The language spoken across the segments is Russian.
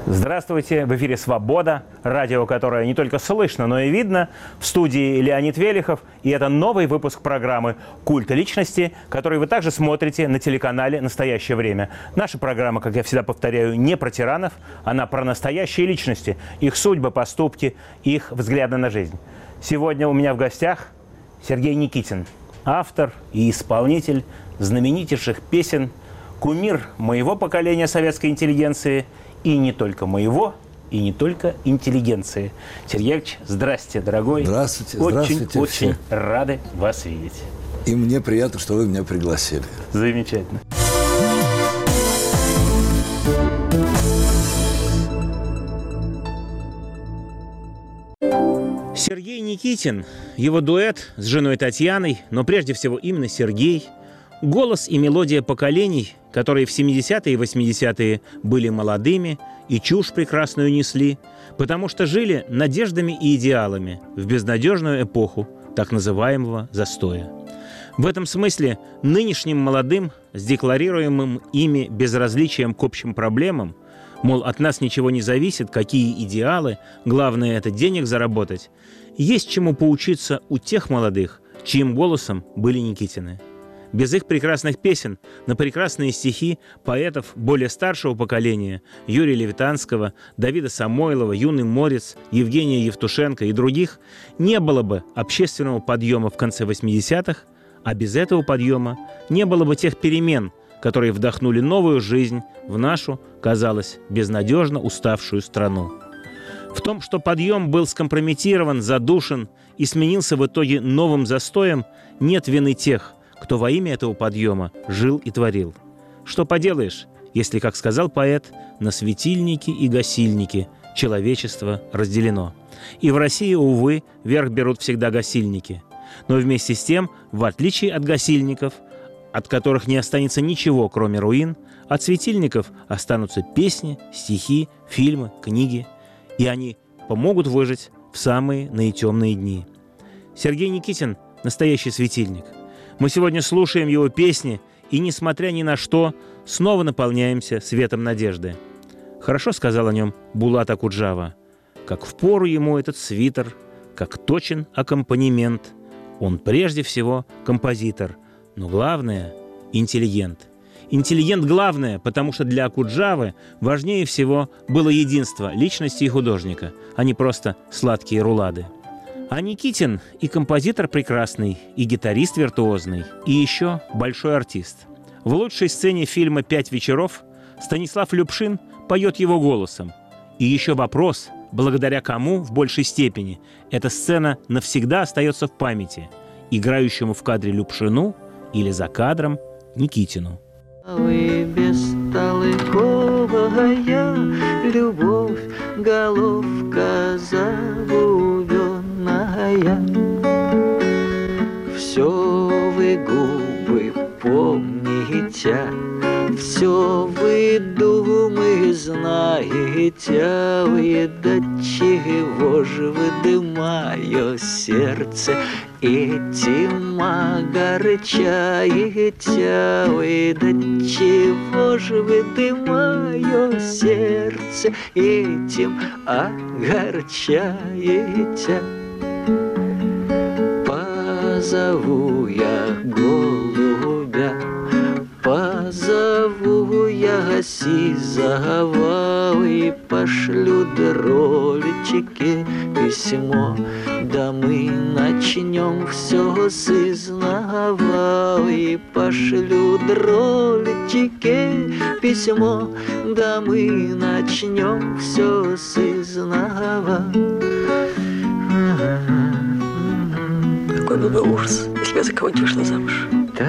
Здравствуйте! В эфире «Свобода», радио, которое не только слышно, но и видно. В студии Леонид Велихов. И это новый выпуск программы «Культ личности», который вы также смотрите на телеканале «Настоящее время». Наша программа, как я всегда повторяю, не про тиранов, она про настоящие личности, их судьбы, поступки, их взгляды на жизнь. Сегодня у меня в гостях Сергей Никитин, автор и исполнитель знаменитейших песен, кумир моего поколения советской интеллигенции – и не только моего, и не только интеллигенции. Сергей Ильич, здрасте, дорогой. Здравствуйте, Очень рады вас видеть. И мне приятно, что вы меня пригласили. Замечательно. Сергей Никитин, его дуэт с женой Татьяной, но прежде всего именно Сергей, голос и мелодия поколений, которые в 70-е и 80-е были молодыми и чушь прекрасную несли, потому что жили надеждами и идеалами в безнадежную эпоху так называемого застоя. В этом смысле нынешним молодым, с декларируемым ими безразличием к общим проблемам, мол, от нас ничего не зависит, какие идеалы, главное это денег заработать, есть чему поучиться у тех молодых, чьим голосом были Никитины. Без их прекрасных песен на прекрасные стихи поэтов более старшего поколения Юрия Левитанского, Давида Самойлова, Юный Морец, Евгения Евтушенко и других не было бы общественного подъема в конце 80-х, а без этого подъема не было бы тех перемен, которые вдохнули новую жизнь в нашу, казалось, безнадежно уставшую страну. В том, что подъем был скомпрометирован, задушен и сменился в итоге новым застоем, нет вины тех, кто во имя этого подъема жил и творил. Что поделаешь, если, как сказал поэт, на светильники и гасильники человечество разделено. И в России, увы, верх берут всегда гасильники. Но вместе с тем, в отличие от гасильников, от которых не останется ничего, кроме руин, от светильников останутся песни, стихи, фильмы, книги. И они помогут выжить в самые наитемные дни. Сергей Никитин – настоящий светильник. Мы сегодня слушаем его песни и, несмотря ни на что, снова наполняемся светом надежды. Хорошо сказал о нем Булат Акуджава. Как впору ему этот свитер, как точен аккомпанемент. Он прежде всего композитор, но главное – интеллигент. Интеллигент главное, потому что для Акуджавы важнее всего было единство личности и художника, а не просто сладкие рулады. А Никитин и композитор прекрасный, и гитарист виртуозный, и еще большой артист. В лучшей сцене фильма «Пять вечеров» Станислав Любшин поет его голосом. И еще вопрос, благодаря кому в большей степени эта сцена навсегда остается в памяти – играющему в кадре Любшину или за кадром Никитину. Вы бестолковая любовь, головка забубенная. Все вы губы помните, все вы думы знаете, вы до чего же выдымая сердце этим огорчаете, вы до чего же выдымая сердце этим огорчаете. Позову я голубя, позову я сизого и пошлю дролечки письмо, да мы начнем все с изнова. И пошлю дролечки письмо, да мы начнем все с изнова. Какой бы был ужас, если я за кого-нибудь вышла замуж.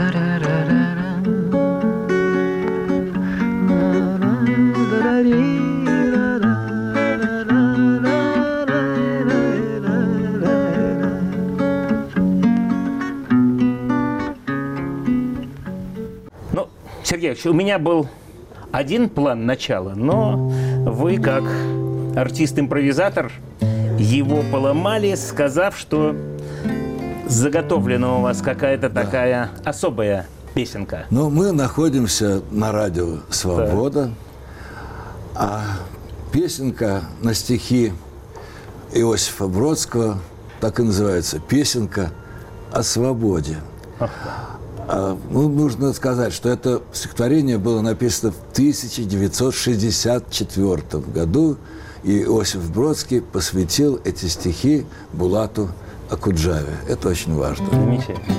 Ну, Сергей Ильич, у меня был один план начала, но вы, как артист-импровизатор, его поломали, сказав, что заготовлена у вас какая-то такая особая песенка. Ну, мы находимся на радио «Свобода», а Песенка на стихи Иосифа Бродского, так и называется, «Песенка о свободе». Нужно сказать, что это стихотворение было написано в 1964 году, и Иосиф Бродский посвятил эти стихи Булату Окуджаве. Это очень важно. Замечательно.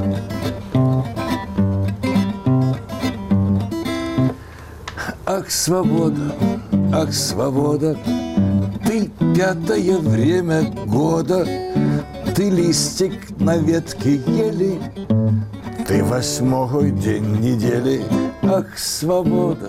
Ах, свобода, ты пятое время года, ты листик на ветке ели, ты 8-й день недели. Ах, свобода,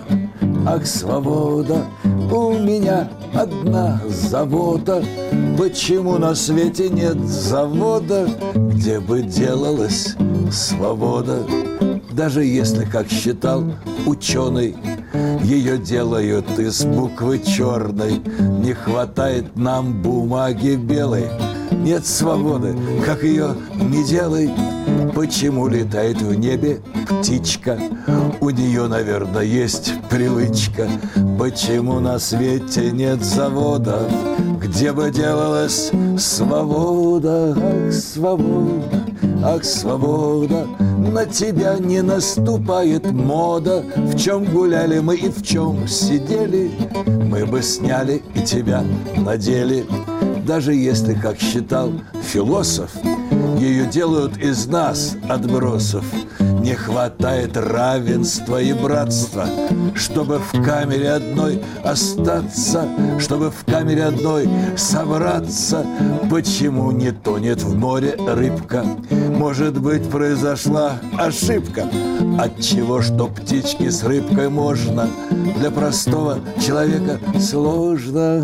у меня одна забота. Почему на свете нет завода, где бы делалась свобода? Даже если, как считал ученый, ее делают из буквы черной, не хватает нам бумаги белой. Нет свободы, как ее не делай. Почему летает в небе птичка? У нее, наверное, есть привычка. Почему на свете нет завода, где бы делалась свобода? Ах, свобода, на тебя не наступает мода. В чем гуляли мы и в чем сидели, мы бы сняли и тебя надели. Даже если, как считал философ, ее делают из нас отбросов. Не хватает равенства и братства, чтобы в камере одной остаться, чтобы в камере одной собраться. Почему не тонет в море рыбка? Может быть, произошла ошибка. Отчего, что птички с рыбкой можно, для простого человека сложно.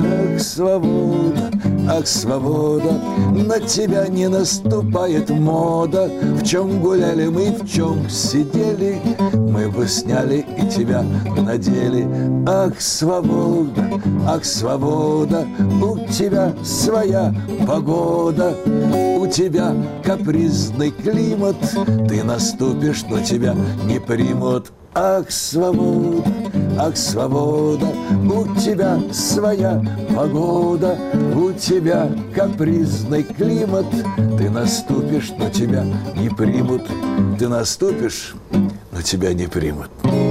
Ах, свобода, на тебя не наступает мода. В чем гуляли мы, в чем сидели, мы бы сняли и тебя надели. Ах, свобода, у тебя своя погода, у тебя капризный климат, ты наступишь, но тебя не примут. Ах, свобода, у тебя своя погода, у тебя капризный климат, ты наступишь, но тебя не примут. Ты наступишь, но тебя не примут.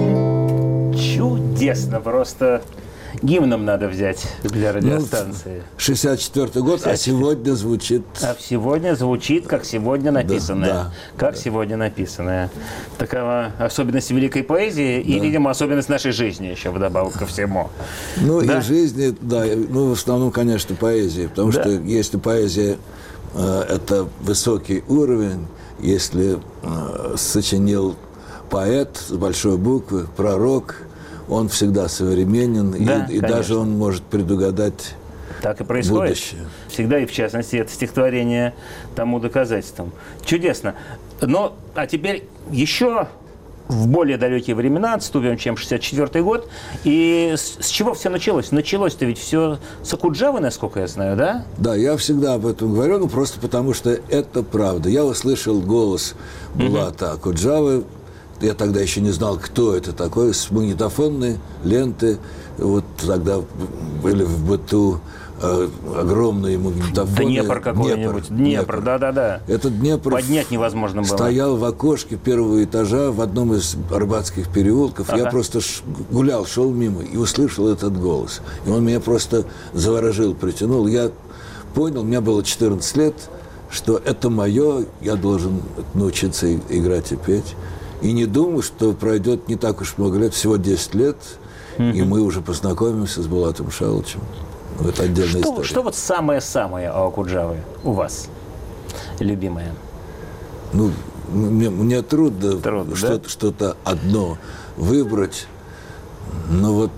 Чудесно, просто гимном надо взять для радиостанции. 64-й год, 64. А сегодня звучит... А сегодня звучит, как сегодня написанное. Да. Как сегодня написанное. Такова особенность великой поэзии и, видимо, особенность нашей жизни еще вдобавок ко всему. Ну, и жизни, да, ну, в основном, конечно, поэзии. Потому что если поэзия это высокий уровень, если сочинил поэт с большой буквы, пророк, он всегда современен, и даже он может предугадать так и происходит. Будущее. Всегда, и в частности, это стихотворение тому доказательством. Чудесно. Но, а теперь еще в более далекие времена отступим, чем 64-й год. И с чего все началось? Началось-то ведь все с Окуджавы, насколько я знаю, да? Да, я всегда об этом говорю, ну просто потому что это правда. Я услышал голос Булата Окуджавы. Я тогда еще не знал, кто это такой, с магнитофонной ленты. Вот тогда были в быту огромные магнитофоны. Днепр какой-нибудь. Днепр, да-да-да. Этот Днепр поднять невозможно было. Стоял в окошке первого этажа в одном из арбатских переулков. Я просто гулял, шел мимо и услышал этот голос. И он меня просто заворожил, притянул. Я понял, мне было 14 лет, что это мое, я должен научиться играть и петь. И не думаю, что пройдет не так уж много лет, всего 10 лет, и мы уже познакомимся с Булатом Шалычем. Это отдельная история. Что вот самое-самое о Окуджаве у вас, любимое? Ну, мне трудно что-то одно выбрать, но вот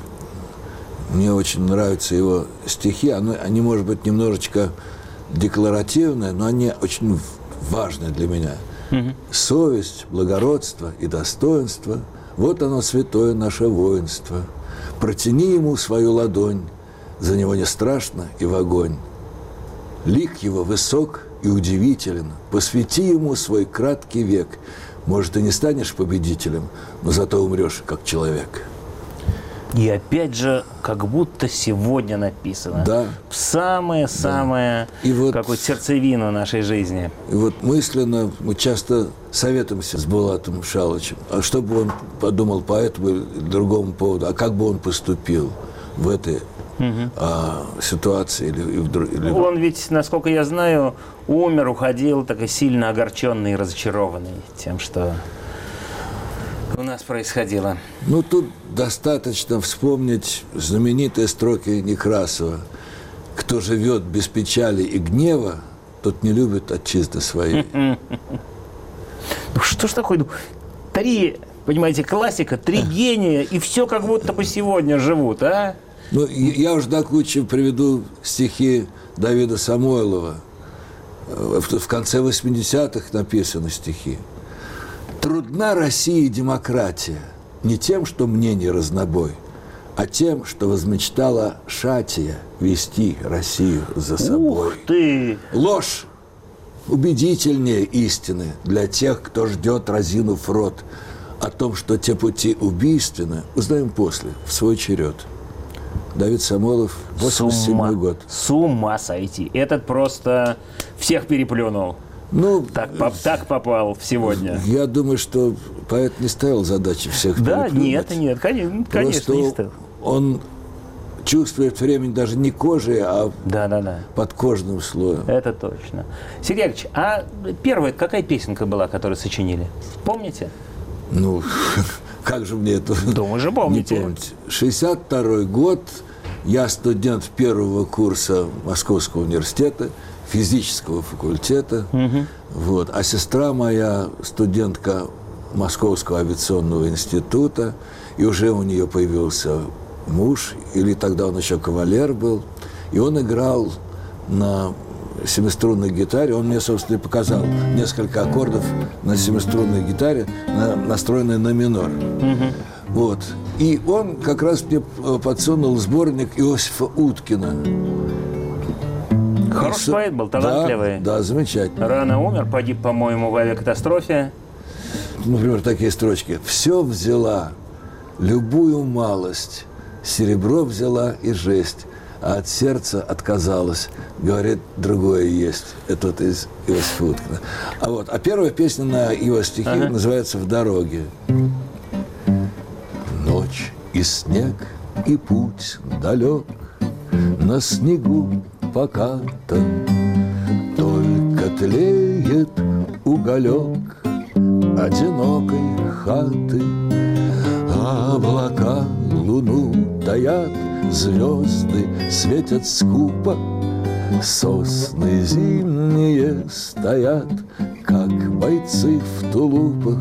мне очень нравятся его стихи. Они, может быть, немножечко декларативные, но они очень важны для меня. Совесть, благородство и достоинство – вот оно, святое наше воинство. Протяни ему свою ладонь, за него не страшно и в огонь. Лик его высок и удивителен, посвяти ему свой краткий век. Может, ты не станешь победителем, но зато умрешь как человек. И опять же, как будто сегодня написано. Да. Самое-самое, И вот, какую-то сердцевину нашей жизни. И вот мысленно мы часто советуемся с Булатом Шалычем. А что бы он подумал по этому или другому поводу? А как бы он поступил в этой ситуации? Или... Он ведь, насколько я знаю, умер, уходил такой сильно огорченный и разочарованный тем, что у нас происходило. Ну, тут достаточно вспомнить знаменитые строки Некрасова. «Кто живет без печали и гнева, тот не любит отчизны своей». Ну, что ж такое? Три, понимаете, классика, три гения, и все как будто бы сегодня живут, а? Ну, я уж до кучи приведу стихи Давида Самойлова. В конце 80-х написаны стихи. «Трудна России демократия не тем, что мнение разнобой, а тем, что возмечтала Шатия вести Россию за собой». Ух ты! Ложь убедительнее истины для тех, кто ждет, разинув рот. О том, что те пути убийственны, узнаем после, в свой черед. Давид Самойлов, 87-й год. С ума сойти. Этот просто всех переплюнул. Ну, Так попал сегодня. Я думаю, что поэт не ставил задачи всех Да, переплюнуть. нет, конечно, Просто не ставил. он чувствует времени даже не кожей, а Да. подкожным слоем. Это точно. Сергей Яковлевич, а первая какая песенка была, которую сочинили? Помните? Ну, как же мне это Думаю, же помните. не помнить. 62-й год, я студент первого курса Московского университета, физического факультета. Вот. А сестра моя студентка Московского авиационного института, и уже у нее появился муж, или тогда он еще кавалер был, и он играл на семиструнной гитаре. Он мне, собственно, и показал несколько аккордов на семиструнной гитаре, настроенной на минор. Вот. И он как раз мне подсунул сборник Иосифа Уткина. Хороший поэт был, талантливый. Да, замечательно. Рано умер, погиб, по-моему, в авиакатастрофе. Например, такие строчки. «Все взяла, любую малость, серебро взяла и жесть, а от сердца отказалась. Говорит, другое есть». Это вот из Иосифа Уткина. А первая песня на его стихи называется «В дороге». Ночь и снег, и путь далек, на снегу покатан, только тлеет уголек одинокой хаты. Облака луну таят, звезды светят скупо, сосны зимние стоят, как бойцы в тулупах.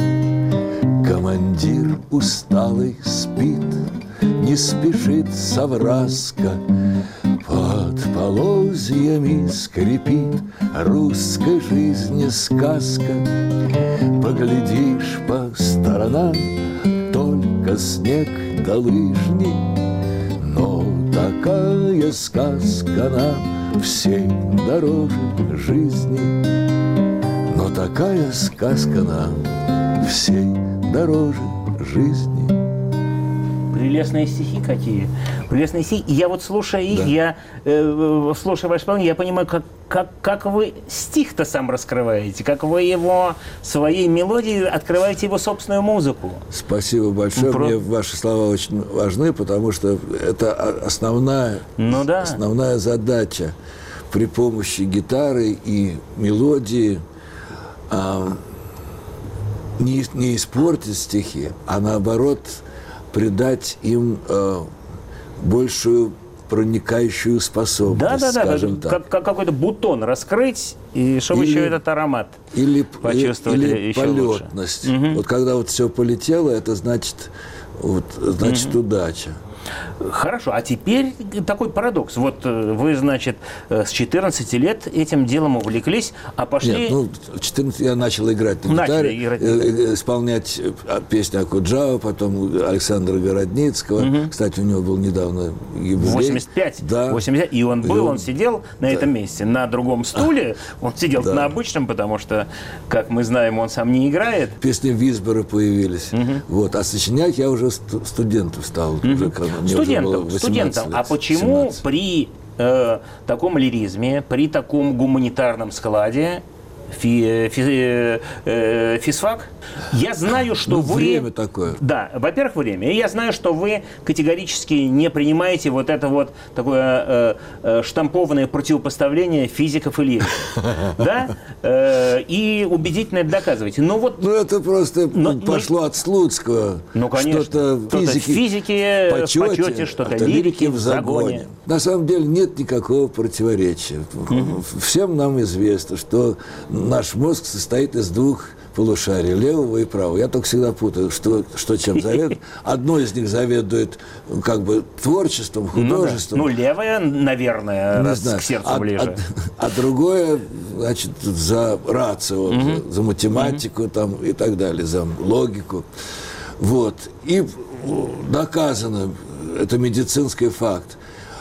Командир усталый спит, не спешит совраска, под полозьями скрипит русской жизни сказка. Поглядишь по сторонам, только снег да лыжни, но такая сказка нам всей дороже жизни. Но такая сказка нам всей дороже жизни. Прелестные стихи какие. Прелестные стихи. И я вот, слушая их, слушая ваше исполнение, я понимаю, как вы стих-то сам раскрываете, как вы его своей мелодией открываете его собственную музыку. Спасибо большое. Мне ваши слова очень важны, потому что это основная задача при помощи гитары и мелодии не испортить стихи, а наоборот придать им большую проникающую способность, скажем так. Как какой-то бутон раскрыть, и чтобы еще этот аромат почувствовать или еще полетность. лучше. Вот когда вот все полетело, это значит удача. Хорошо, а теперь такой парадокс. Вот вы, значит, с 14 лет этим делом увлеклись, а пошли... Нет, 14 я начал играть на гитаре, исполнять песни Акуджава, потом Александра Городницкого. Кстати, у него был недавно юбилей. 85. Да. 80. И он был, он сидел на этом месте, на другом стуле. Он сидел на обычном, потому что, как мы знаем, он сам не играет. Песни Висбора появились. Вот. А сочинять я уже студентом стал. Студентом. А почему 17. При таком лиризме, при таком гуманитарном складе физфак. Я знаю, что вы... Время такое. Да, во-первых, время. И я знаю, что вы категорически не принимаете вот это вот такое штампованное противопоставление физиков и лириков. Да? И убедительно это доказываете. Но вот... это просто пошло от Слуцкого. Конечно. Что-то физики в почете, что-то лирики в загоне. На самом деле нет никакого противоречия. Всем нам известно, что наш мозг состоит из двух полушарий, левого и правого. Я только всегда путаю, что чем заведует. Одно из них заведует как бы творчеством, художеством. Левое, наверное, раз к сердцу ближе. А другое, значит, за рацио, за математику там, и так далее, за логику. Вот. И доказано, это медицинский факт,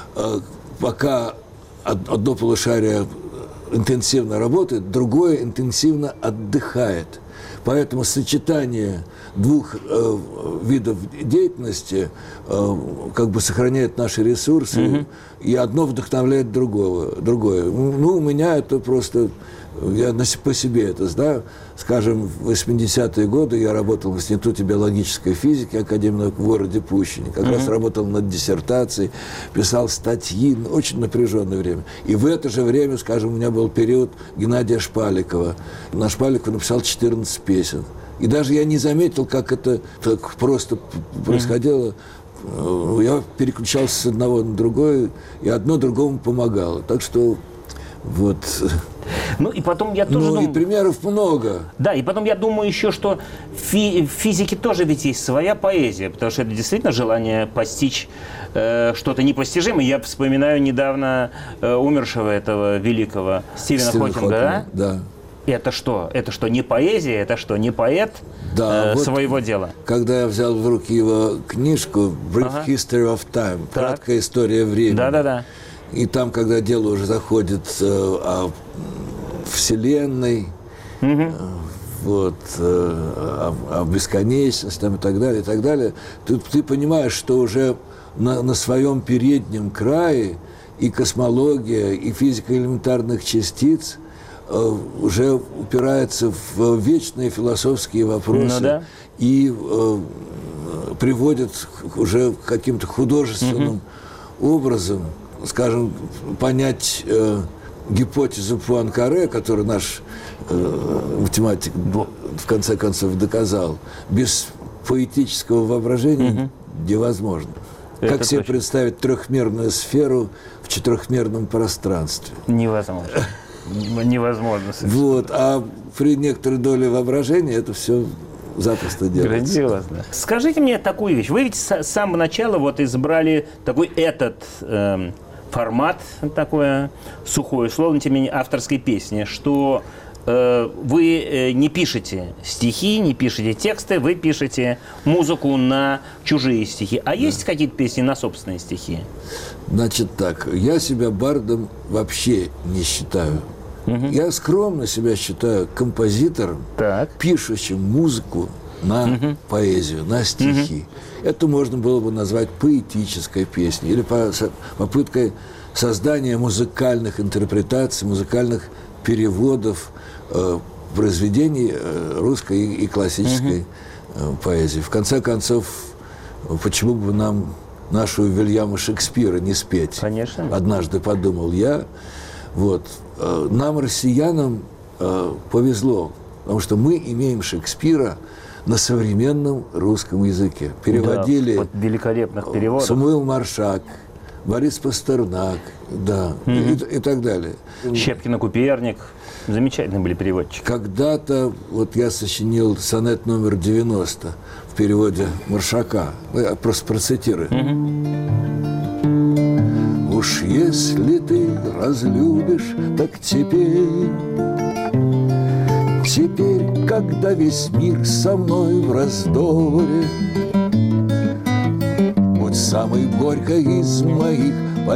пока одно полушарие интенсивно работает, другое интенсивно отдыхает. Поэтому сочетание двух видов деятельности как бы сохраняет наши ресурсы, и одно вдохновляет другое. У меня это просто... Я по себе это знаю. Скажем, в 80-е годы я работал в Институте биологической физики Академии наук в городе Пущине. Как раз работал над диссертацией, писал статьи. Очень напряженное время. И в это же время, скажем, у меня был период Геннадия Шпаликова. На Шпаликова написал 14 песен. И даже я не заметил, как это так просто происходило. Я переключался с одного на другое, и одно другому помогало. Так что вот... И потом я тоже думаю... и примеров много. Да, и потом я думаю еще, что в физике тоже ведь есть своя поэзия, потому что это действительно желание постичь что-то непостижимое. Я вспоминаю недавно умершего этого великого Стивена Хокинга, да? Это что? Это что, не поэзия? Это что, не поэт своего дела? Когда я взял в руки его книжку «Brief History of Time», краткая история времени. Да. И там, когда дело уже заходит о Вселенной, о бесконечности и так далее, ты понимаешь, что уже на своем переднем крае и космология, и физика элементарных частиц уже упирается в вечные философские вопросы и приводит уже к каким-то художественным образом, скажем, понять гипотезу Пуанкаре, которую наш математик в конце концов доказал, без поэтического воображения невозможно. Как себе представить трехмерную сферу в четырехмерном пространстве? Невозможно. Невозможно. А при некоторой доле воображения это все запросто делается. Грандиозно. Скажите мне такую вещь. Вы ведь с самого начала избрали такой формат, такое сухое слово, тем не менее, авторской песни, что вы не пишете стихи, не пишете тексты, вы пишете музыку на чужие стихи. А есть какие-то песни на собственные стихи? Значит так, я себя бардом вообще не считаю. Я скромно себя считаю композитором, пишущим музыку на поэзию, на стихи. Это можно было бы назвать поэтической песней или попыткой создания музыкальных интерпретаций, музыкальных переводов произведений русской и классической поэзии. В конце концов, почему бы нам нашего Вильяма Шекспира не спеть? Конечно. Однажды подумал я. Нам, россиянам, повезло, потому что мы имеем Шекспира на современном русском языке. Переводили великолепных переводов. Самуил Маршак, Борис Пастернак, и так далее. Щепкин и Куперник. Замечательные были переводчики. Когда-то я сочинил сонет номер 90 в переводе Маршака. Я просто процитирую. Уж если ты разлюбишь, так теперь, когда весь мир со мной в раздоре, будь самой горькой из моих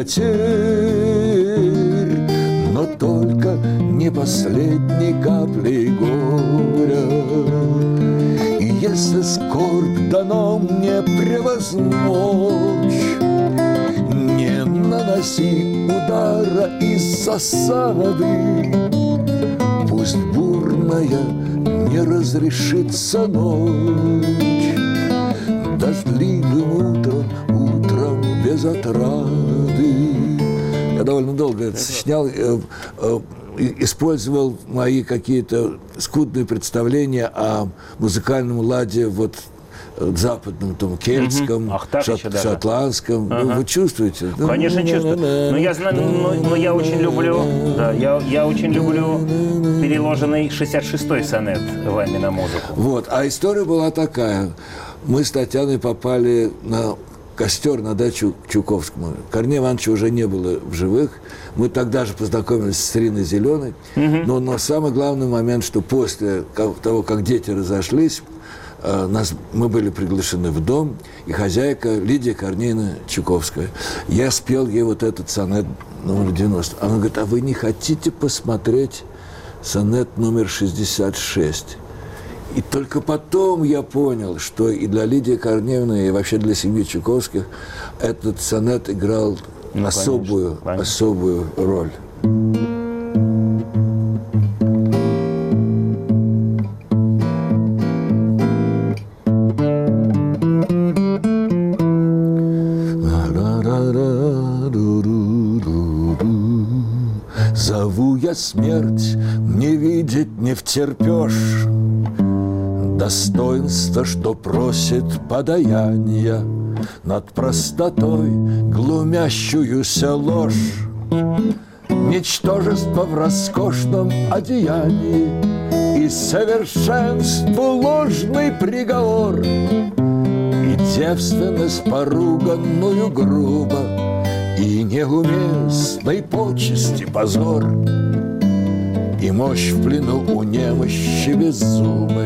потерь, но только не последней каплей горя. И если скорбь дано мне превозмочь, не наноси удара из засады. Пусть бурная не разрешится ночь дождливым утром без отрады. Я довольно долго это сочинял, использовал мои какие-то скудные представления о музыкальном ладе вот западном, там, кельтском, шотландском. Ага. Ну, вы чувствуете? Конечно, чувствую. Но я знаю, но я очень люблю, да, я очень люблю переложенный 66-й сонет вами на музыку. Вот, а история была такая. Мы с Татьяной попали на костер на дачу к Чуковскому. Корнея Ивановича уже не было в живых. Мы тогда же познакомились с Риной Зеленой. Но самый главный момент, что после того, как дети разошлись, мы были приглашены в дом, и хозяйка Лидия Корнеевна Чуковская. Я спел ей вот этот сонет номер 90. Она говорит, а вы не хотите посмотреть сонет номер 66? И только потом я понял, что и для Лидии Корнеевны, и вообще для семьи Чуковских этот сонет играл особую роль. Зову я смерть, не видеть не втерпешь, достоинство, что просит подаяния, над простотой глумящуюся ложь, ничтожество в роскошном одеянии и совершенству ложный приговор, и девственность поруганную грубо, и неуместной почести позор, и мощь в плену у немощи беззубой.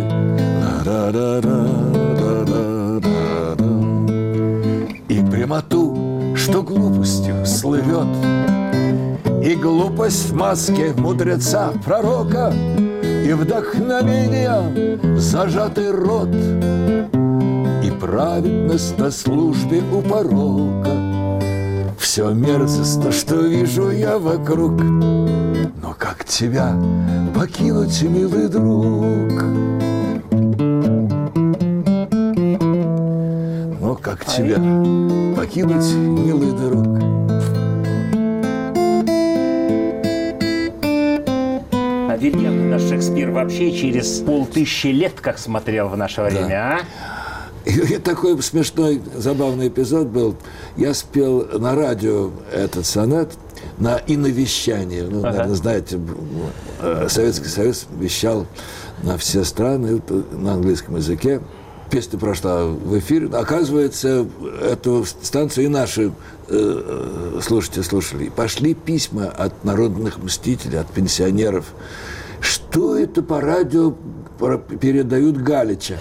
И прямоту, что глупостью слывет, и глупость в маске мудреца пророка, и вдохновение зажатый рот, и праведность на службе у порока. Все мерзостно, что вижу я вокруг, но как тебя покинуть, милый друг? Но как тебя покинуть, милый друг? А Вильям наш Шекспир вообще через 500 лет как смотрел в наше время, И такой смешной, забавный эпизод был. Я спел на радио этот сонет на иновещание. Ну, наверное, знаете, Советский Союз вещал на все страны на английском языке. Песня прошла в эфир. Оказывается, эту станцию и наши слушатели слушали. Пошли письма от народных мстителей, от пенсионеров. Что это по радио передают Галича?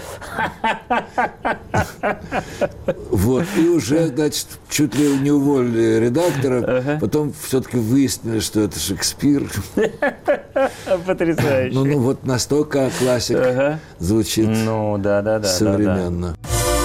Вот. И уже, значит, чуть ли не уволили редактора. Потом все-таки выяснили, что это Шекспир. Потрясающе. Ну, вот настолько классик звучит современно.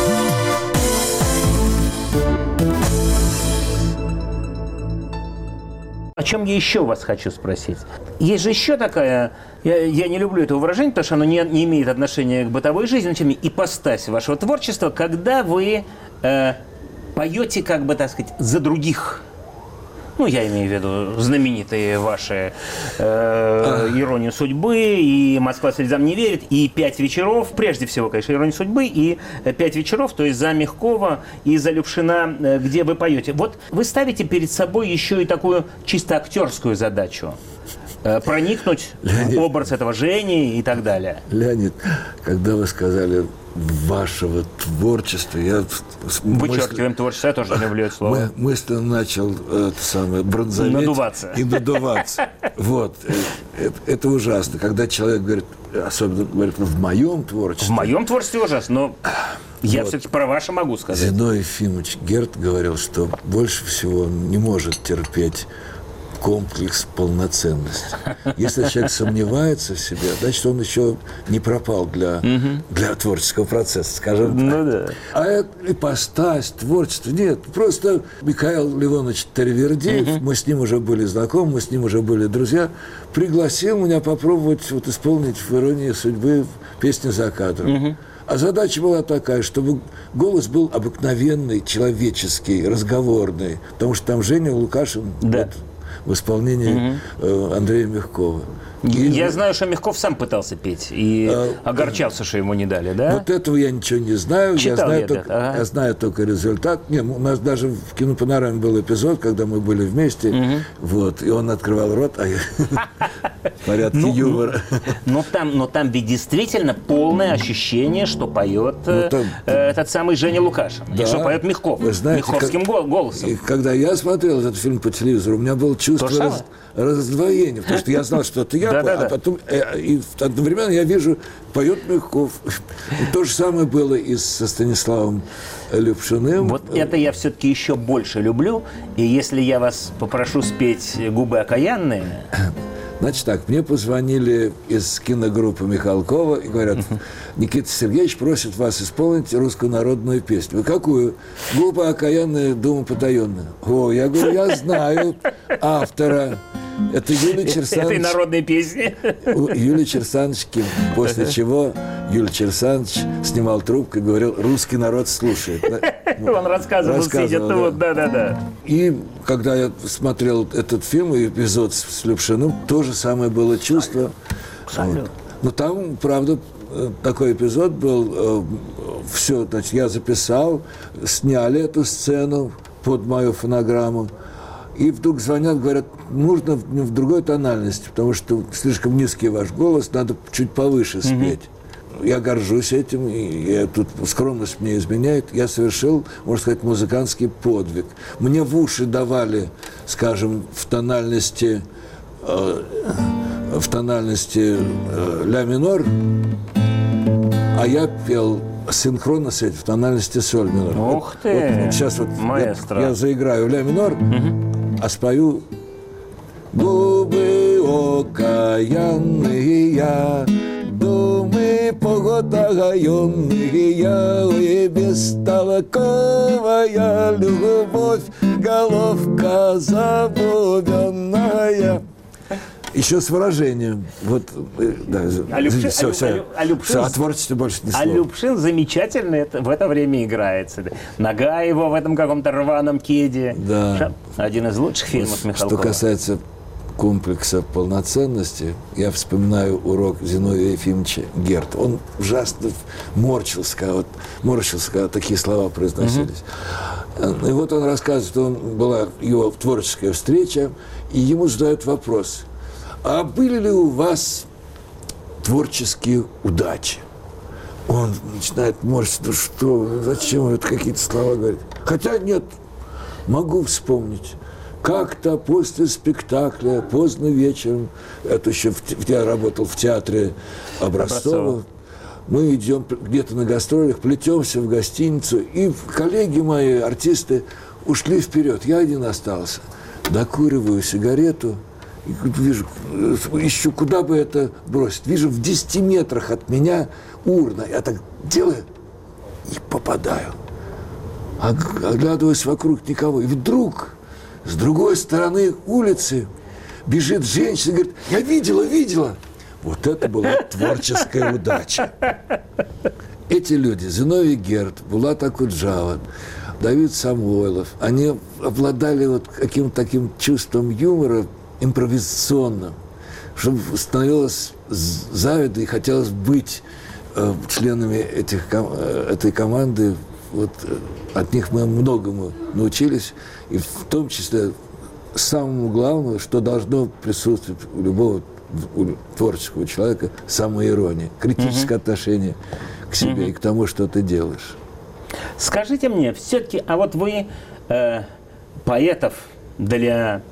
О чем я еще вас хочу спросить? Есть же еще такая, я не люблю это выражение, потому что оно не имеет отношения к бытовой жизни, но тем не менее, ипостась вашего творчества, когда вы поете, как бы, так сказать, за других. Ну, я имею в виду знаменитые ваши «Иронию судьбы» и «Москва слезам не верит», и «Пять вечеров». Прежде всего, конечно, «Ирония судьбы» и «Пять вечеров», то есть за Мягкова и за Любшина, где вы поете. Вот вы ставите перед собой еще и такую чисто актерскую задачу. Проникнуть в образ этого Жени и так далее. Леонид, когда вы сказали вашего творчества. Я Вычеркиваем творчество, я тоже люблю это слово. мысленно начал бронзоветь. Надуваться. И надуваться. Вот. Это ужасно. Когда человек говорит, особенно говорит, в моем творчестве. В моем творчестве ужасно, но я Вот. все-таки про ваше могу сказать. Зиновий Ефимович Герд говорил, что больше всего он не может терпеть комплекс полноценности. Если человек сомневается в себе, значит, он еще не пропал для творческого процесса, скажем так. Ну да. А ипостась, творчество, нет. Просто Михаил Леонович Таривердиев, мы с ним уже были знакомы, мы с ним уже были друзья, пригласил меня попробовать вот исполнить в «Иронии судьбы» песню «За кадром». А задача была такая, чтобы голос был обыкновенный, человеческий, разговорный, потому что там Женя Лукашин Да. вот, в исполнении Андрея Мягкова. Я знаю, что Мягков сам пытался петь и огорчался, что ему не дали, да? Вот этого я ничего не знаю. Читал я только, это, ага. я знаю только результат. Не, у нас даже в кинопанораме был эпизод, когда мы были вместе, вот, и он открывал рот, а я в порядке юмора. Но там ведь действительно полное ощущение, что поет этот самый Женя Лукашин. И Да. что поет Мягков. Вы знаете, Мягковским голосом. И когда я смотрел этот фильм по телевизору, у меня было чувство То же самое? раздвоения, потому что я знал, что это я, Да-да-да. а потом и одновременно я вижу, поет Мягков. И то же самое было и со Станиславом Любшиным. Вот это я все-таки еще больше люблю. И если я вас попрошу спеть «Губы окаянные», Значит так, мне позвонили из киногруппы Михалкова и говорят, Никита Сергеевич просит вас исполнить русскую народную песню. Вы какую? «Губы окаянные, дума потаенная». О, я говорю, я знаю автора. Это Юлий этой Черсанович. народной песни. Юлий Черсанович Ким. После чего Юлий Черсанович снимал трубку и говорил, русский народ слушает. Он рассказывал, сидя тут, да-да-да. И когда я смотрел этот фильм и эпизод с Любшиным, то же самое было чувство. Вот. Но там, правда, такой эпизод был. Все, значит, я записал, сняли эту сцену под мою фонограмму. И вдруг звонят, говорят, нужно в другой тональности, потому что слишком низкий ваш голос, надо чуть повыше спеть. Я горжусь этим, и тут скромность мне изменяет. Я совершил, можно сказать, музыкантский подвиг. Мне в уши давали, скажем, в тональности ля минор, а я пел синхронно с этим в тональности соль минор. Ух ты, Вот сейчас вот маэстро. я заиграю ля минор, а спою губы окаянные я, думы поготагаенные я, и бестолковая любовь, головка забубенная. Еще с выражением. Вот, да, Любшин- все, а Любшин- все, о творчестве больше ни А слова. Любшин замечательно в это время играется. Нога его в этом каком-то рваном кеде. Да. Один из лучших фильмов Михалкова. Что касается комплекса полноценности, я вспоминаю урок Зиновия Ефимовича Герда. Он ужасно морщился, когда такие слова произносились. И вот он рассказывает, что была его творческая встреча, и ему задают вопрос: а были ли у вас творческие удачи? Он начинает морщиться, ну что, зачем вы какие-то слова говорите? Хотя нет, могу вспомнить. Как-то после спектакля, поздно вечером, это еще я работал в театре Образцова, мы идем где-то на гастролях, плетемся в гостиницу, и коллеги мои, артисты, ушли вперед, я один остался. Докуриваю сигарету, и вижу, ищу, куда бы это бросить. Вижу, в 10 метрах от меня урна. Я так делаю и попадаю. Оглядываюсь вокруг, никого. И вдруг с другой стороны улицы бежит женщина и говорит: я видела. Вот это была творческая удача. Эти люди, Зиновий Герд, Булат Акуджава, Давид Самойлов, они обладали вот каким-то таким чувством юмора импровизационным, что становилось завидно и хотелось быть членами этой команды. Вот от них мы многому научились, и в том числе самому главному, что должно присутствовать у любого творческого человека, самоирония, критическое отношение к себе и к тому, что ты делаешь. Скажите мне, все-таки, а вот вы поэтов для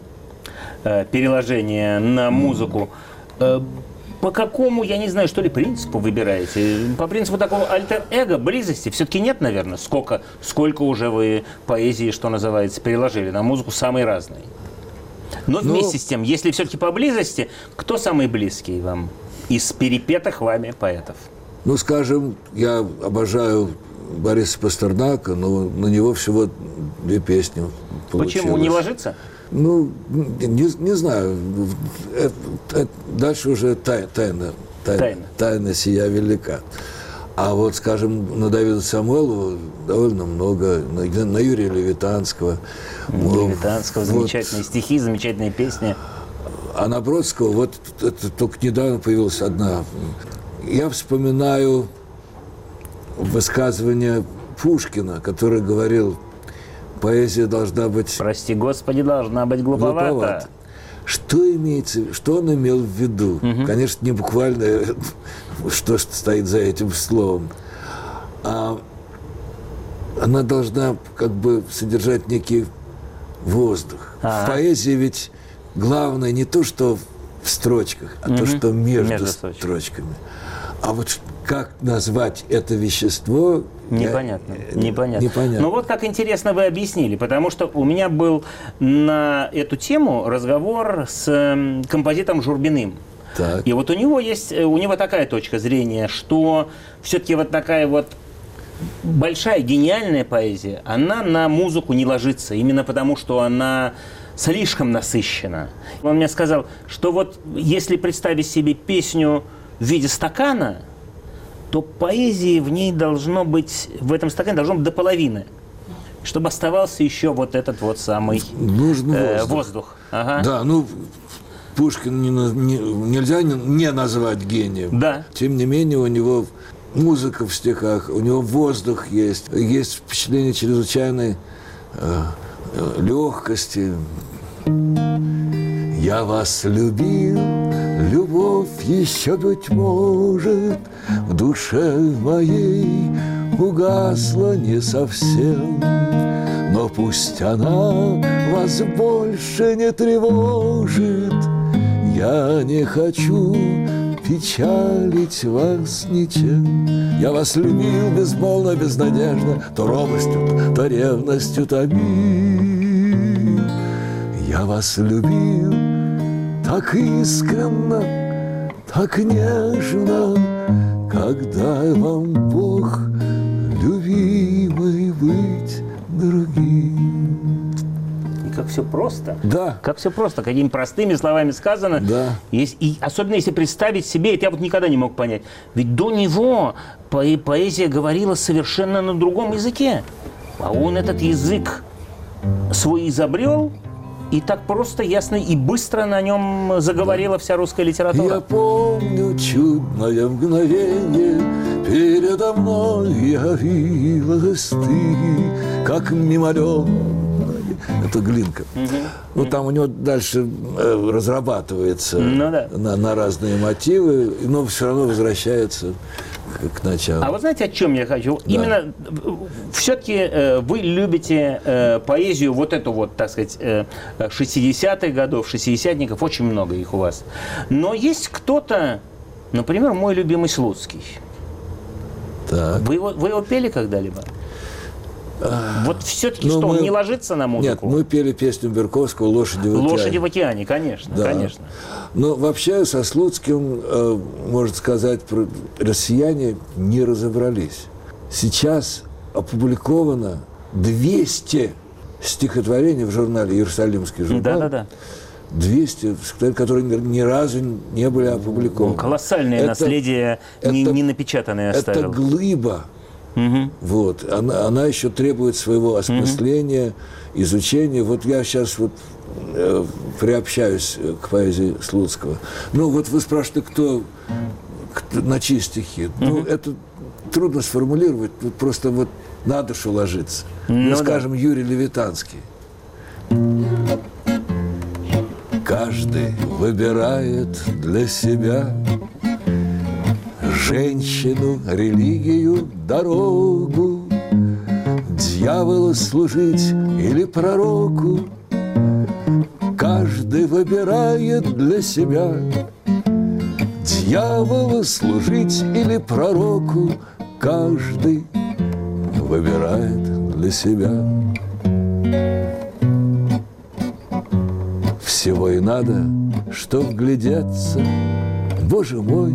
переложения на музыку по какому, я не знаю, что ли, принципу выбираете? По принципу такого альтер-эго, близости? Все-таки нет, наверное? Сколько уже вы поэзии, что называется, переложили на музыку, самые разные? Но вместе с тем, если все-таки по близости, кто самый близкий вам из перепетых вами поэтов? Ну, скажем, я обожаю Бориса Пастернака, но на него всего 2 песни получилось. Почему? Не ложится? Ну, не знаю. Дальше уже тайна сия велика. А вот, скажем, на Давида Самойлова довольно много, на Юрия Левитанского. Левитанского, замечательные стихи, замечательные песни. А на Бродского, вот это только недавно появилась одна. Я вспоминаю высказывание Пушкина, который говорил: поэзия должна быть... Прости, Господи, должна быть глуповата. Что имеется, что он имел в виду? Конечно, не буквально, что стоит за этим словом. А она должна как бы содержать некий воздух. В поэзии ведь главное не то, что в строчках, а то, что между строчками. А вот как назвать это вещество... Непонятно. Ну вот как интересно вы объяснили, потому что у меня был на эту тему разговор с композитором Журбиным. Так. И вот у него такая точка зрения, что все-таки вот такая вот большая гениальная поэзия, она на музыку не ложится, именно потому что она слишком насыщена. Он мне сказал, что вот если представить себе песню в виде стакана, то поэзии в ней должно быть, в этом стакане должно быть до половины, чтобы оставался еще вот этот вот самый воздух. Ага. Да, ну, Пушкин нельзя не назвать гением. Да. Тем не менее, у него музыка в стихах, у него воздух есть впечатление чрезвычайной легкости. Я вас любил, любовь еще, быть может, в душе моей угасла не совсем. Но пусть она вас больше не тревожит, я не хочу печалить вас ничем. Я вас любил безмолвно, безнадежно, то робостью, то ревностью томил. Я вас любил так искренно, так нежно, когда вам Бог любимый быть другим. И как все просто. Да. Как все просто, какими простыми словами сказано. Да. И особенно если представить себе, это я вот никогда не мог понять, ведь до него поэзия говорила совершенно на другом языке. А он этот язык свой изобрел, и так просто, ясно и быстро на нем заговорила вся русская литература. Я помню чудное мгновение, передо мной явилась ты, как мимолетное. Это Глинка. Ну, там у него дальше разрабатывается на разные мотивы, но все равно возвращается к началу. А вы знаете, о чем я хочу? Да. Именно все-таки вы любите поэзию, вот эту вот, так сказать, 60-х годов, шестидесятников, очень много их у вас. Но есть кто-то, например, мой любимый Слуцкий. Так. Вы его пели когда-либо? Вот все-таки что, он не ложится на музыку? Нет, мы пели песню Берковского «Лошади в океане». «Лошади в океане», конечно, да. Конечно. Но вообще со Слуцким, можно сказать, россияне не разобрались. Сейчас опубликовано 200 стихотворений в журнале «Иерусалимский журнал». Да. 200, которые ни разу не были опубликованы. Колоссальное наследие, не напечатанное оставил. Это глыба. Вот. Она еще требует своего осмысления, изучения. Вот я сейчас вот приобщаюсь к поэзии Слуцкого. Ну, вот вы спрашиваете, кто на чьи стихи? Ну, это трудно сформулировать. Тут просто вот на душу ложиться. Ну, скажем, Юрий Левитанский. Каждый выбирает для себя женщину, религию, дорогу, дьяволу служить или пророку. Каждый выбирает для себя, дьяволу служить или пророку. Каждый выбирает для себя. Всего и надо, что вглядеться, Боже мой.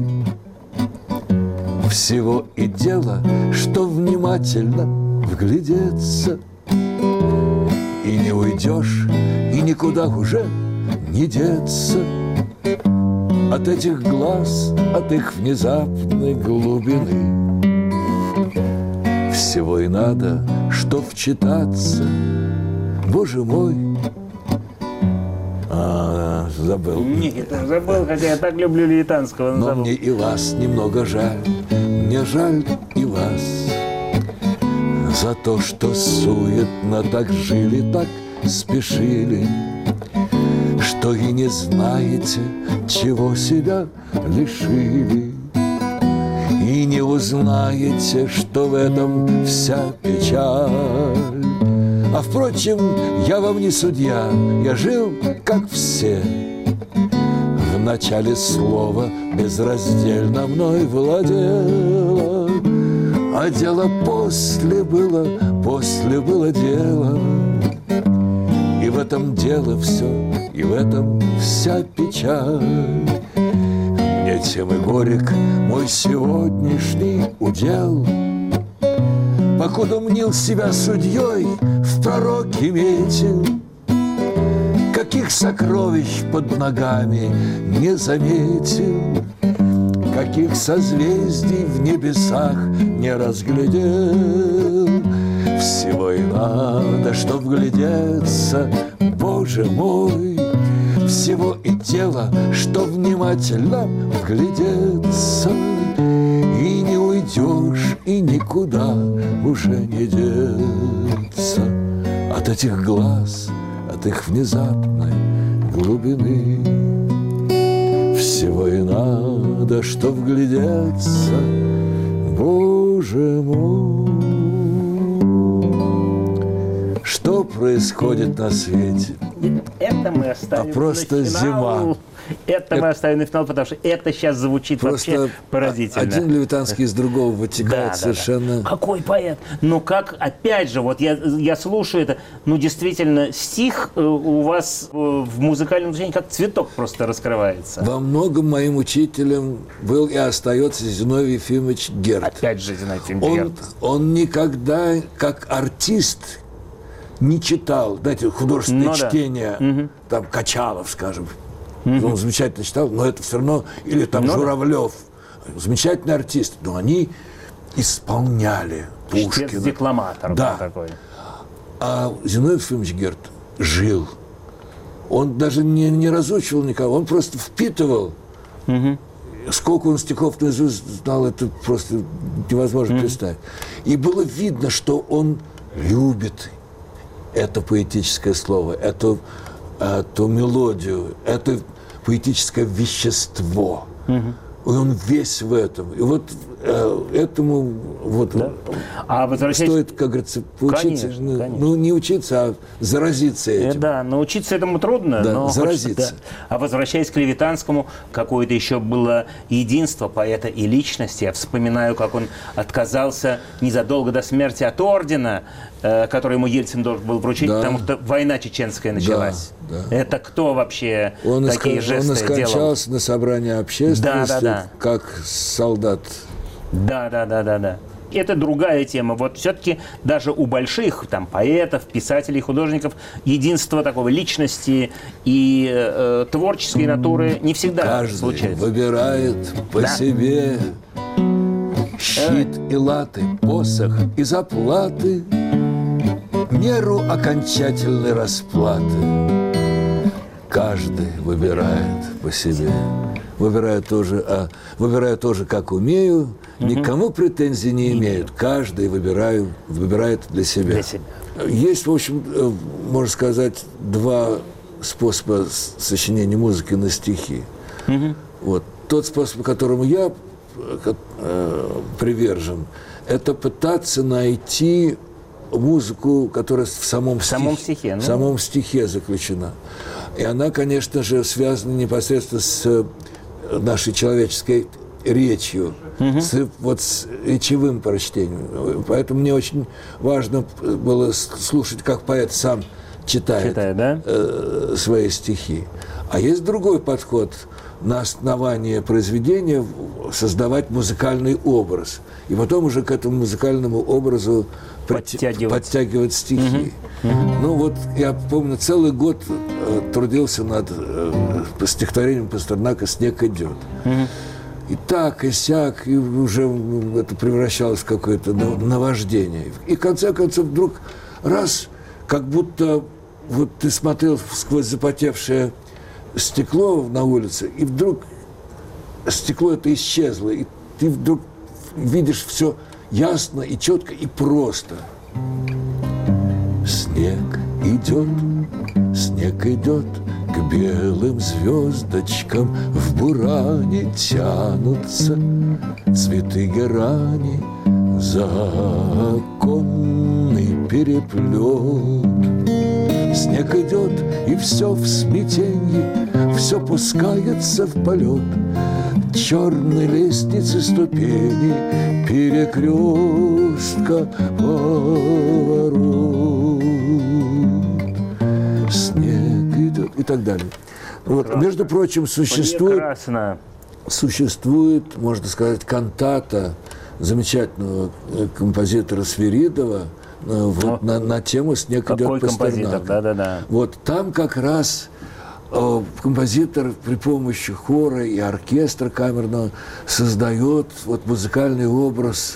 Всего и дело, что внимательно вглядеться. И не уйдешь, и никуда уже не деться от этих глаз, от их внезапной глубины. Всего и надо, что вчитаться, Боже мой. Забыл. Нет, забыл, хотя я так люблю Левитанского. Но мне и вас немного жаль, мне жаль и вас за то, что суетно так жили, так спешили, что и не знаете, чего себя лишили, и не узнаете, что в этом вся печаль. А впрочем, я вам не судья, я жил, как все. В начале слова безраздельно мной владело, а дело после было дело. И в этом дело все, и в этом вся печаль. Мне тем и горек мой сегодняшний удел, покуда мнил себя судьей, в пророке метил, каких сокровищ под ногами не заметил, каких созвездий в небесах не разглядел. Всего и надо, что вглядеться, Боже мой. Всего и дело, что внимательно вглядеться. И не уйдешь, и никуда уже не деться от этих глаз, от их внезапной глубины. Всего и надо, что вглядеться, Боже мой. Что происходит на свете? Это мы оставим просто на финал. зима. Это мы оставим на финал, потому что это сейчас звучит Просто вообще поразительно. один Левитанский из другого вытекает совершенно. Да. Какой поэт! Ну как, опять же, вот я слушаю это, ну действительно, стих у вас в музыкальном звучании как цветок просто раскрывается. Во многом моим учителем был и остается Зиновий Ефимович Герд. Опять же Зиновий Ефимович Герд. Он никогда, как артист, не читал, знаете, художественное чтение, там, Качалов, скажем. Он замечательно читал, но это все равно, или там Журавлев, замечательный артист, но они исполняли Пушкина. Чтец-декламатор такой. А Зиновий Ефимович Герд жил. Он даже не разучивал никого, он просто впитывал. Сколько он стихов наизусть знал, это просто невозможно представить. И было видно, что он любит это поэтическое слово, эту мелодию, это поэтическое вещество. И он весь в этом. И вот этому стоит, как говорится, поучиться. Конечно. Ну, не учиться, а заразиться этим. Да, научиться этому трудно, но заразиться. Хочется, да. А возвращаясь к Левитанскому, какое-то еще было единство поэта и личности. Я вспоминаю, как он отказался незадолго до смерти от ордена, который ему Ельцин должен был вручить, потому что война чеченская началась. Да. Это кто вообще такие жесты делал? Он скончался на собрании общественности, как солдат. Да. Это другая тема. Вот все-таки даже у больших там поэтов, писателей, художников единство такого личности и творческой натуры не всегда случается. Каждый выбирает по себе щит и латы, посох и заплаты, меру окончательной расплаты. Каждый выбирает по себе. Выбираю тоже, как умею. Никому претензий не имеют. Каждый выбирает для себя. Есть, в общем, можно сказать, два способа сочинения музыки на стихи. Вот. Тот способ, по которому я привержен, это пытаться найти музыку, которая в самом стихе, ну. в самом стихе заключена. И она, конечно же, связана непосредственно с нашей человеческой речью, с речевым прочтением. Поэтому мне очень важно было слушать, как поэт сам читает свои стихи. А есть другой подход на основании произведения создавать музыкальный образ. И потом уже к этому музыкальному образу подтягивать стихи. Ну вот я помню, целый год трудился над стихотворением Пастернака «Снег идет». И так, и сяк, и уже это превращалось в какое-то наваждение. И в конце концов вдруг раз, как будто вот ты смотрел сквозь запотевшее стекло на улице, и вдруг стекло это исчезло, и ты вдруг видишь все ясно и четко и просто. Снег идет к белым звездочкам, в буране тянутся цветы герани, законный переплет. Снег идет, и все в смятенье, все пускается в полет. Черной лестницы ступени, перекрестка поворот. Снег идет и так далее. Вот. Между прочим, существует, можно сказать, кантата замечательного композитора Свиридова на тему «Снег идет» Пастернака. Вот там как раз композитор при помощи хора и оркестра камерного создает вот музыкальный образ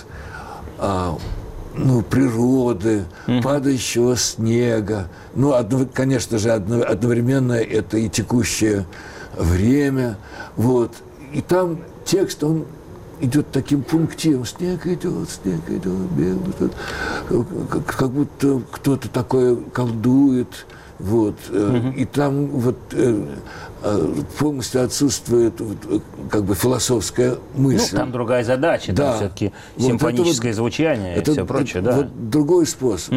природы, падающего снега. Ну, конечно же, одновременно это и текущее время. Вот. И там текст, он идет таким пунктиром. Снег идет, белый. Как будто кто-то такое колдует. Вот. И там вот полностью отсутствует как бы философская мысль. Ну, там другая задача, там все-таки симфоническое звучание и все прочее. Да. Вот другой способ.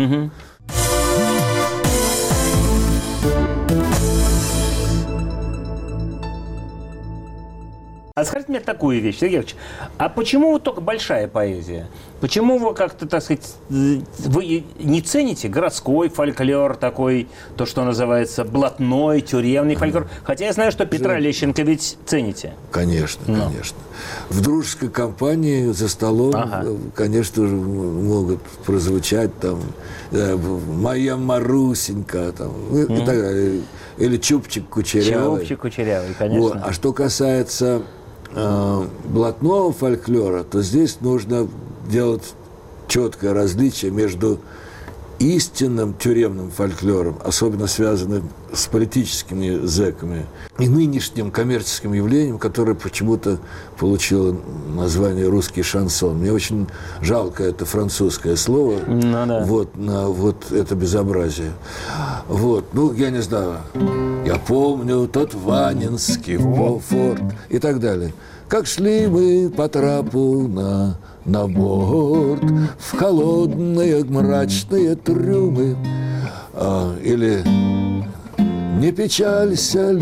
А скажите мне такую вещь, Сергей Ильич, а почему вот только большая поэзия? Почему вы как-то, так сказать, вы не цените городской фольклор такой, то, что называется блатной, тюремный фольклор? Хотя я знаю, что Петра Лещенко ведь цените. Конечно, конечно. В дружеской компании за столом, конечно же, могут прозвучать там «Моя Марусенька» там, и так далее. Или «Чубчик кучерявый». «Чубчик кучерявый», конечно. Вот. А что касается блатного фольклора, то здесь нужно делать четкое различие между истинным тюремным фольклором, особенно связанным с политическими зэками, и нынешним коммерческим явлением, которое почему-то получило название «русский шансон». Мне очень жалко это французское слово, вот это безобразие. Вот, ну, я не знаю, я помню тот Ванинский форт и так далее. Как шли мы по трапу на борт в холодные мрачные трюмы. Или «Не печалься,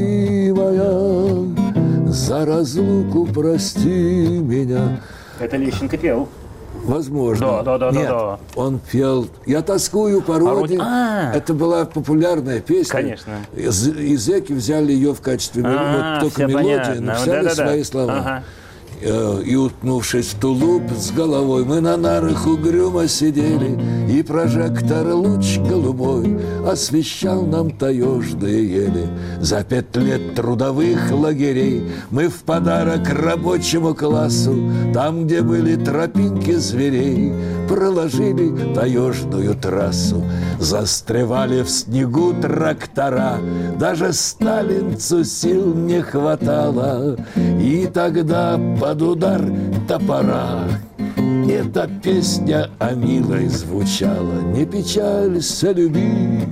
любимая, за разлуку прости меня». Это Лещенко пел. Возможно. Да. Он пел «Я тоскую по родине». Это была популярная песня. Конечно. И зэки взяли ее в качестве только мелодии, написали свои слова. И, утнувшись в тулуп с головой, мы на нарах угрюмо сидели, и прожектор луч голубой освещал нам таежные ели. За 5 лет трудовых лагерей мы в подарок рабочему классу, там, где были тропинки зверей, проложили таежную трассу. Застревали в снегу трактора, даже сталинцу сил не хватало, и тогда под удар топора эта песня о милой звучала. «Не печалься,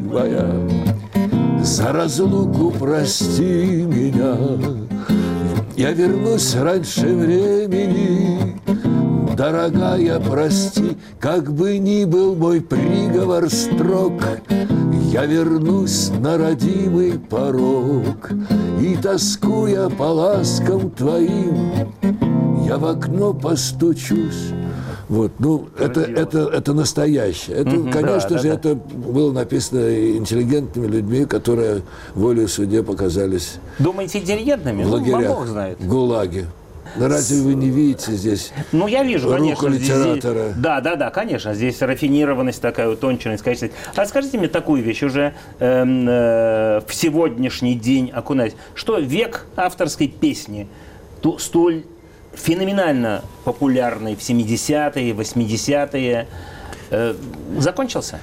любимая, за разлуку прости меня». Я вернусь раньше времени, дорогая, прости, как бы ни был мой приговор строг, я вернусь на родимый порог, и, тоскуя по ласкам твоим, я в окно постучусь. Вот, ну, это настоящее. Это, конечно же, это было написано интеллигентными людьми, которые волею судьбы показались. Думаете, интеллигентными? В лагерях, Бог знает. в ГУЛАГе. Да разве вы не видите здесь Ну, я вижу, конечно. руку литератора? Да, конечно. Здесь рафинированность такая, утонченность, качественность. А скажите мне такую вещь уже в сегодняшний день окунать. Что век авторской песни столь феноменально популярный в 70-е, 80-е, закончился?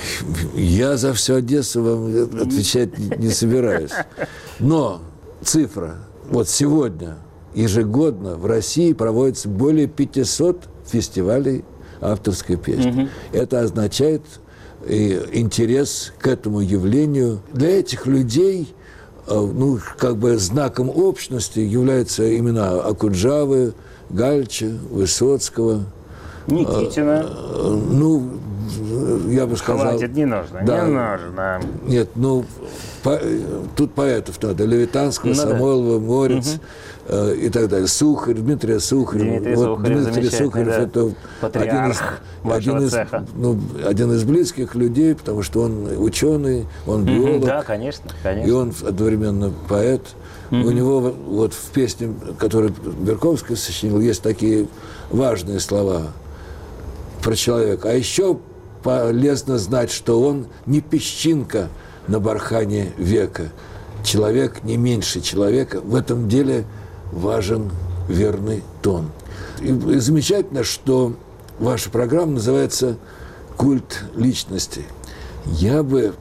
Я за всю Одессу вам отвечать не собираюсь. Но цифра. Вот сегодня ежегодно в России проводится более 500 фестивалей авторской песни. Это означает интерес к этому явлению. Для этих людей ну, как бы знаком общности являются имена Окуджавы, Гальча, Высоцкого. Никитина. Ну, я бы сказал... Хватит, не нужно, да, не нужно. Нет, ну, тут поэтов надо. Левитанского, Самойлова, Морец и так далее. Сухарь, Дмитрий Сухарев. Дмитрий Сухарев, да, это патриарх вашего цеха. Один из близких людей, потому что он ученый, он биолог. Да, конечно. И он одновременно поэт. У него вот в песне, которую Берковский сочинил, есть такие важные слова про человека. А еще полезно знать, что он не песчинка на бархане века. Человек не меньше человека. В этом деле важен верный тон. И замечательно, что ваша программа называется «Культ личности». Я бы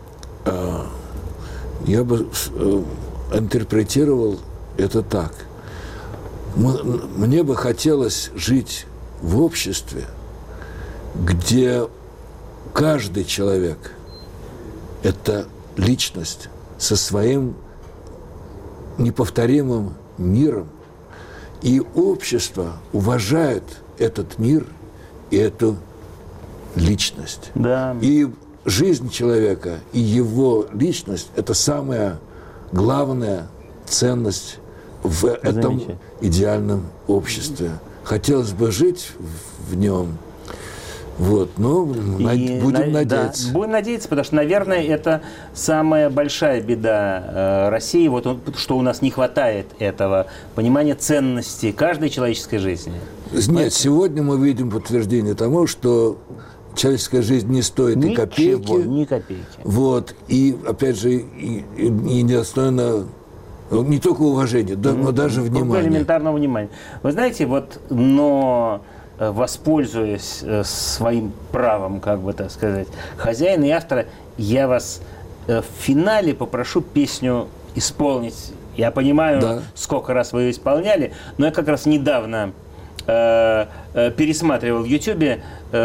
интерпретировал это так. Мне бы хотелось жить в обществе, где каждый человек – это личность со своим неповторимым миром, и общество уважает этот мир и эту личность. Да. И жизнь человека и его личность – это самая главная ценность в этом идеальном обществе. Хотелось бы жить в нем. Вот, ну, будем надеяться. Да, будем надеяться, потому что, наверное, это самая большая беда России, вот, что у нас не хватает этого понимания ценности каждой человеческой жизни. Нет, сегодня мы видим подтверждение тому, что человеческая жизнь не стоит ни копейки. Ни копейки. Вот, и, опять же, и недостойно не только уважения, но даже внимания. Элементарного внимания. Вы знаете, вот, но... воспользуясь своим правом, как бы так сказать, хозяина и автора, я вас в финале попрошу песню исполнить. Я понимаю, сколько раз вы ее исполняли, но я как раз недавно пересматривал в Ютубе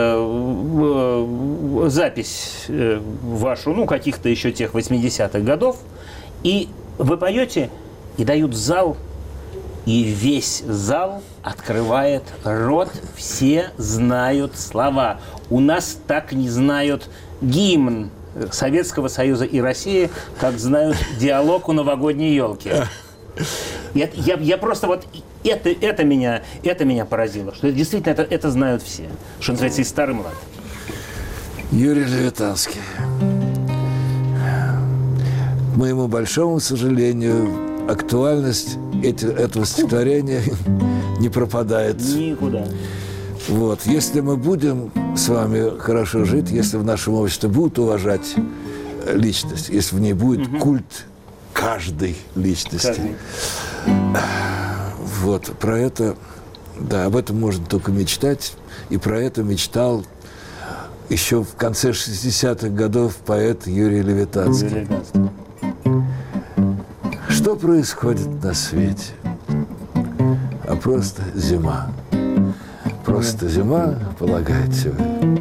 запись вашу, ну, каких-то еще тех 80-х годов, и вы поете, и дают зал, и весь зал открывает рот, все знают слова. У нас так не знают гимн Советского Союза и России, как знают диалог у новогодней елки. Я просто вот это меня поразило, что действительно это знают все, что называется, и старый, и млад. Юрий Левитанский. К моему большому сожалению, актуальность этого стихотворения не пропадает. Никуда. Вот. Если мы будем с вами хорошо жить, если в нашем обществе будут уважать личность, если в ней будет культ каждой личности. Вот. Про это, да, об этом можно только мечтать. И про это мечтал еще в конце 60-х годов поэт Юрий Левитанский. Что происходит на свете? А просто зима. Просто зима, полагаете вы.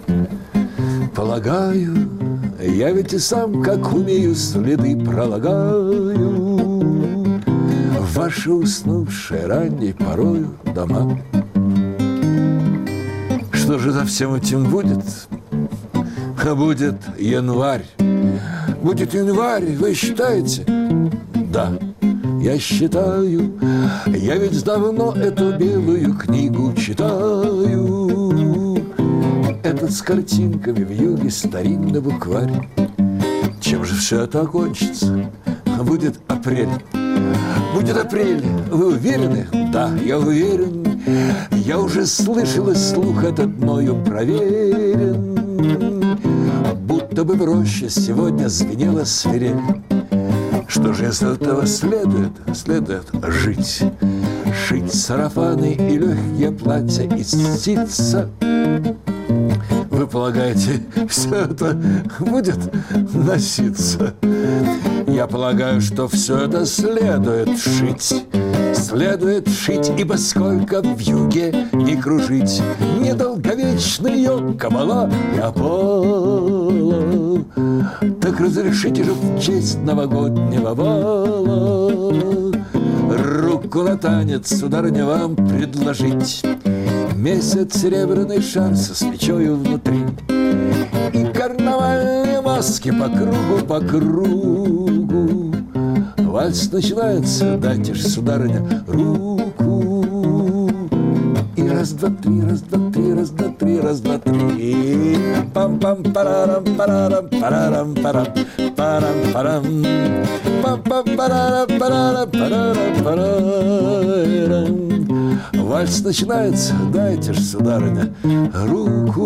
Полагаю, я ведь и сам, как умею, следы пролагаю. В ваши уснувшие ранней порою дома. Что же за всем этим будет? А будет январь. Будет январь, вы считаете? Да, я считаю. Я ведь давно эту белую книгу читаю. Этот с картинками в юге старинный букварь. Чем же все это окончится? Будет апрель. Будет апрель. Вы уверены? Да, я уверен. Я уже слышал, и слух этот мною проверен. Будто бы в роще сегодня звенела свирель. Что же из этого следует? Следует жить. Шить сарафаны и легкие платья из ситца. Вы полагаете, все это будет носиться? Я полагаю, что все это следует шить. Следует шить, ибо сколько в юге не кружить, недолговечна ее кабала и опала. Так разрешите же в честь новогоднего бала руку на танец, сударыня, вам предложить. Месяц серебряный шар со свечою внутри и карнавальные маски по кругу, по кругу. Вальс начинается, дайте ж, сударыня, руку. И раз, два, три, раз, два, три, раз, два, три, раз, два, три. Пам-пам-парарам, парарам, парарам, парам, парам, парам. Пам-пам-парарам, парарам, парарам, парарам. Вальс начинается, дайте ж, сударыня, руку.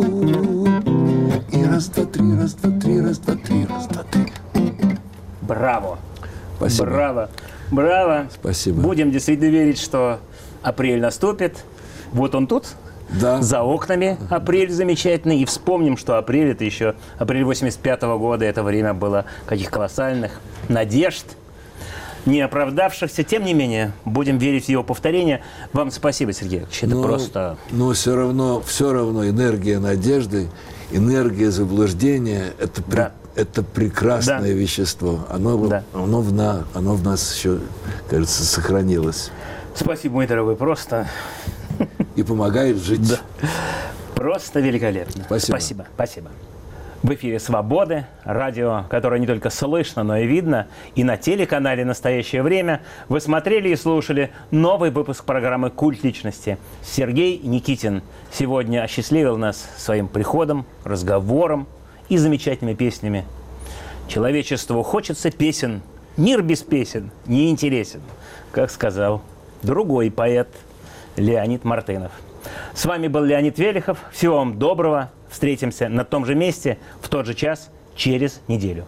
И раз, два, три, раз, два, три, раз, два, три, раз, два, три. Браво! Спасибо. Браво! Браво! Спасибо. Будем действительно верить, что апрель наступит. Вот он тут. Да. За окнами апрель замечательный. И вспомним, что апрель — это еще апрель 85-го года. Это время было каких колоссальных надежд, не оправдавшихся. Тем не менее, будем верить в его повторение. Вам спасибо, Сергей. Это просто... Но все равно энергия надежды, энергия заблуждения – это, это прекрасное вещество. Оно в нас еще, кажется, сохранилось. Спасибо, мой дорогой. Просто... И помогает жить. Да. Просто великолепно. Спасибо. Спасибо. В эфире «Свободы», радио, которое не только слышно, но и видно. И на телеканале «Настоящее время» вы смотрели и слушали новый выпуск программы «Культ личности». Сергей Никитин сегодня осчастливил нас своим приходом, разговором и замечательными песнями. Человечеству хочется песен. Мир без песен не интересен, как сказал другой поэт Леонид Мартынов. С вами был Леонид Велихов. Всего вам доброго. Встретимся на том же месте в тот же час через неделю.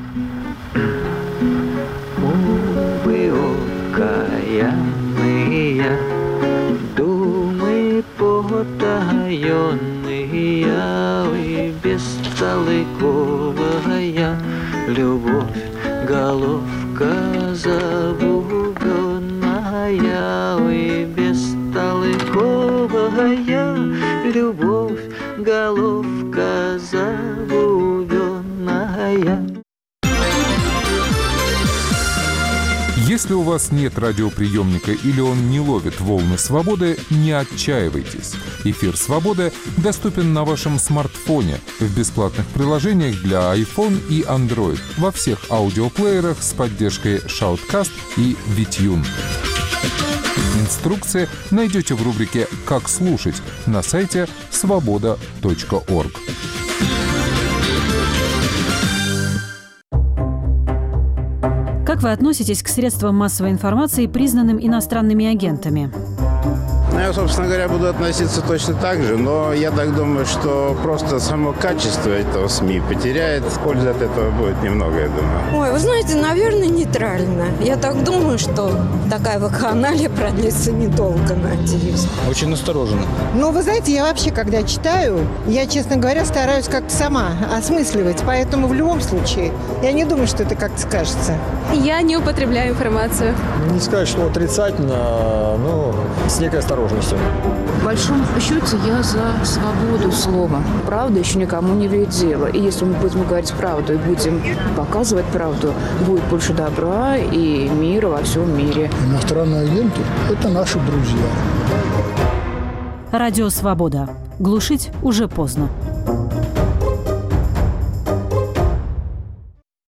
Вы окаянные, думы потаенные, вы бестолковая любовь, головка забубенная, вы бестолковая любовь, головка забубенная. Если у вас нет радиоприемника или он не ловит волны свободы, не отчаивайтесь. Эфир «Свободы» доступен на вашем смартфоне в бесплатных приложениях для iPhone и Android во всех аудиоплеерах с поддержкой Shoutcast и VTune. Инструкции найдете в рубрике «Как слушать» на сайте svoboda.org. Как вы относитесь к средствам массовой информации, признанным иностранными агентами? Я, собственно говоря, буду относиться точно так же, но я так думаю, что просто само качество этого СМИ потеряет. Пользы от этого будет немного, я думаю. Ой, вы знаете, наверное, нейтрально. Я так думаю, что такая вакханалия продлится недолго, надеюсь. Очень настороженно. Ну, вы знаете, я вообще, когда читаю, я, честно говоря, стараюсь как-то сама осмысливать. Поэтому в любом случае, я не думаю, что это как-то скажется. Я не употребляю информацию. Не сказать, что отрицательно, но с некой осторожностью. осторожностью. В большом счете я за свободу слова. Правда еще никому не вредит дело. И если мы будем говорить правду и будем показывать правду, будет больше добра и мира во всем мире. Иностранные агенты – это наши друзья. Радио «Свобода». Глушить уже поздно.